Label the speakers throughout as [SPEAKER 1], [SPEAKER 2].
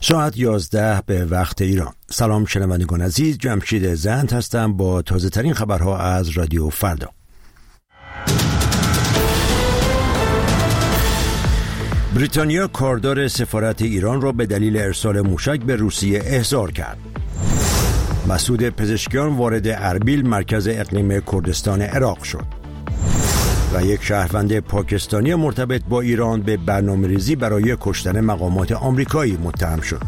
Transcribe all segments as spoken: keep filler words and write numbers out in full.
[SPEAKER 1] ساعت یازده به وقت ایران. سلام شنوندگان عزیز، جمشید زند هستم با تازه ترین خبرها از رادیو فردا. بریتانیا کاردار سفارت ایران را به دلیل ارسال موشک به روسیه احضار کرد. مسعود پزشکیان وارد اربیل، مرکز اقلیم کردستان عراق شد. و یک شهروند پاکستانی مرتبط با ایران به برنامه‌ریزی برای کشتن مقامات آمریکایی متهم شد.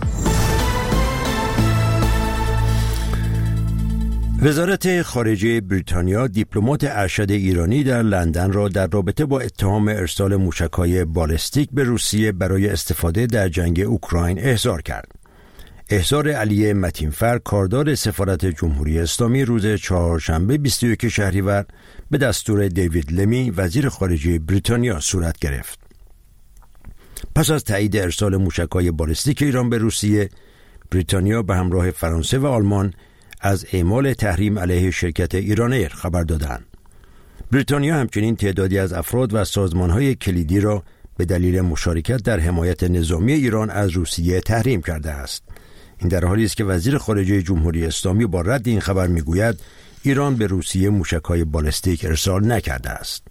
[SPEAKER 1] وزارت خارجه بریتانیا دیپلمات ارشد ایرانی در لندن را در رابطه با اتهام ارسال موشک‌های بالستیک به روسیه برای استفاده در جنگ اوکراین احضار کرد. احضار علی متینفر، کاردار سفارت جمهوری اسلامی، روز چهارشنبه بیست و یک شهریور به دستور دیوید لمی، وزیر خارجه بریتانیا صورت گرفت. پس از تایید ارسال موشک‌های بالستیک ایران به روسیه، بریتانیا به همراه فرانسه و آلمان از اعمال تحریم علیه شرکت ایرانایر خبر دادند. بریتانیا همچنین تعدادی از افراد و سازمان‌های کلیدی را به دلیل مشارکت در حمایت نظامی ایران از روسیه تحریم کرده است. این در حالی است که وزیر خارجه جمهوری اسلامی با رد این خبر میگوید ایران به روسیه موشک‌های بالستیک ارسال نکرده است.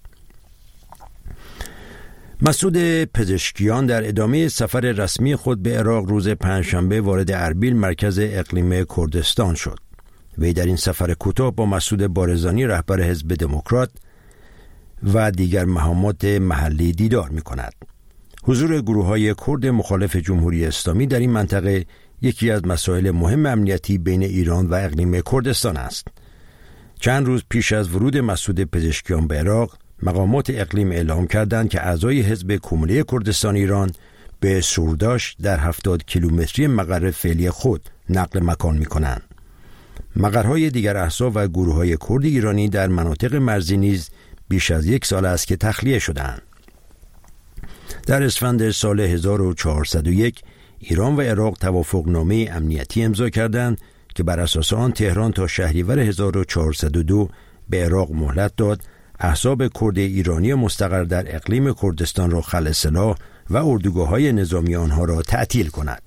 [SPEAKER 1] مسعود پزشکیان در ادامه سفر رسمی خود به عراق روز پنجشنبه وارد اربیل، مرکز اقلیم کردستان شد. وی در این سفر کوتاه با مسعود بارزانی، رهبر حزب دموکرات و دیگر مقامات محلی دیدار می‌کند. حضور گروه‌های کرد مخالف جمهوری اسلامی در این منطقه یکی از مسائل مهم امنیتی بین ایران و اقلیم کردستان است. چند روز پیش از ورود مسعود پزشکیان به عراق، مقامات اقلیم اعلام کردند که اعضای حزب کمونی کردستان ایران به سورداش در هفتاد کیلومتری مقر فعلی خود نقل مکان می‌کنند. مقرهای دیگر احزاب و گروه‌های کرد ایرانی در مناطق مرزی نیز بیش از یک سال است که تخلیه شدند. در اسفند سال هزار و چهارصد و یک ایران و عراق توافقنامه امنیتی امضا کردند که بر اساس آن تهران تا شهریور هزار و چهارصد و دو به عراق مهلت داد احزاب کرد ایرانی مستقر در اقلیم کردستان را خلع سلاح و اردوگاه‌های نظامی آنها را تعطیل کند.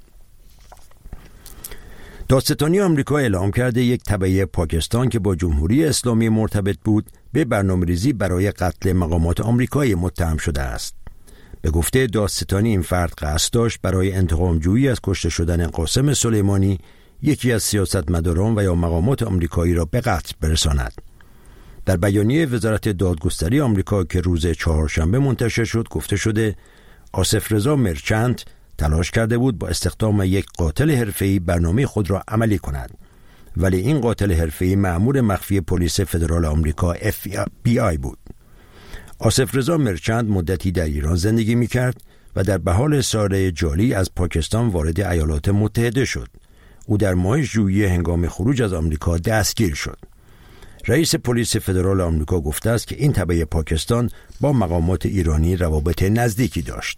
[SPEAKER 1] دادستانی آمریکا اعلام کرده یک تبعه پاکستان که با جمهوری اسلامی مرتبط بود به برنامه‌ریزی برای قتل مقامات آمریکایی متهم شده است. به گفته دادستانی این فرد قصد داشت برای انتقام جویی از کشته شدن قاسم سلیمانی، یکی از سیاستمداران و یا مقامات آمریکایی را به قتل برساند. در بیانیه وزارت دادگستری آمریکا که روز چهارشنبه منتشر شد گفته شده آصف رضا مرچنت تلاش کرده بود با استخدام یک قاتل حرفه‌ای برنامه خود را عملی کند، ولی این قاتل حرفه‌ای مأمور مخفی پلیس فدرال آمریکا اف بی آی بود. آصف رضا مرچنت مدتی در ایران زندگی می‌کرد و در بهار سال جاری از پاکستان وارد ایالات متحده شد. او در ماه ژوئیه هنگام خروج از آمریکا دستگیر شد. رئیس پلیس فدرال آمریکا گفته است که این تبعه پاکستان با مقامات ایرانی روابط نزدیکی داشت.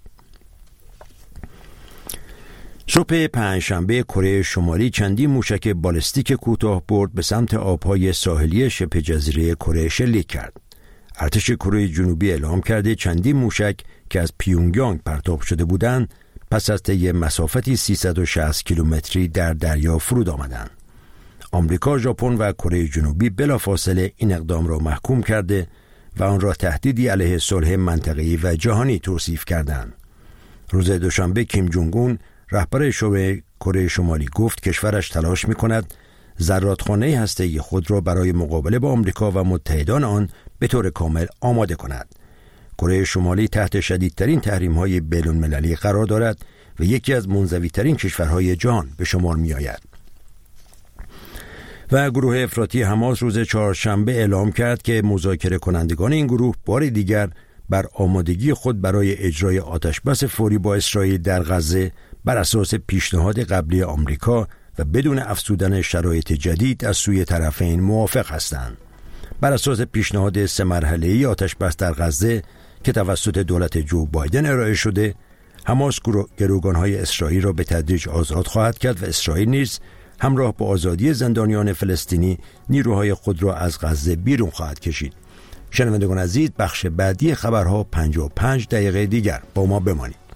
[SPEAKER 1] صبح پنجشنبه کره شمالی چندین موشک بالستیک کوتاه برد به سمت آبهای ساحلی شبه جزیره کره شلیک کرد. ارتش کره جنوبی اعلام کرده چندین موشک که از پیونگیانگ پرتاب شده بودند پس از طی مسافتی سیصد و شصت کیلومتری در دریا فرود آمدند. آمریکا، ژاپن و کره جنوبی بلافاصله این اقدام را محکوم کرده و آن را تهدیدی علیه صلح منطقه‌ای و جهانی توصیف کردند. روز دوشنبه کیم جونگ اون، رهبر شورای کره شمالی، گفت کشورش تلاش می‌کند زرادخانه هسته‌ای خود را برای مقابله با آمریکا و متحدان آن به طور کامل آماده کند. کره شمالی تحت شدیدترین تحریم‌های بین‌المللی قرار دارد و یکی از منزوی‌ترین کشورهای جهان به شمار می‌آید. و گروه افراطی حماس روز چهارشنبه اعلام کرد که مذاکره کنندگان این گروه بار دیگر بر آمادگی خود برای اجرای آتشبس فوری با اسرائیل در غزه بر اساس پیشنهاد قبلی آمریکا و بدون افزودن شرایط جدید از سوی طرفین موافق هستند. بر اساس پیشنهاد سه مرحله‌ای آتشبس در غزه که توسط دولت جو بایدن ارائه شده، حماس گروگان‌های اسرائیل را به تدریج آزاد خواهد کرد و اسرائیل نیز همراه با آزادی زندانیان فلسطینی نیروهای خود را از غزه بیرون خواهد کشید. شنوندگان عزیز، بخش بعدی خبرها پنجاه و پنج دقیقه دیگر با ما بمانید.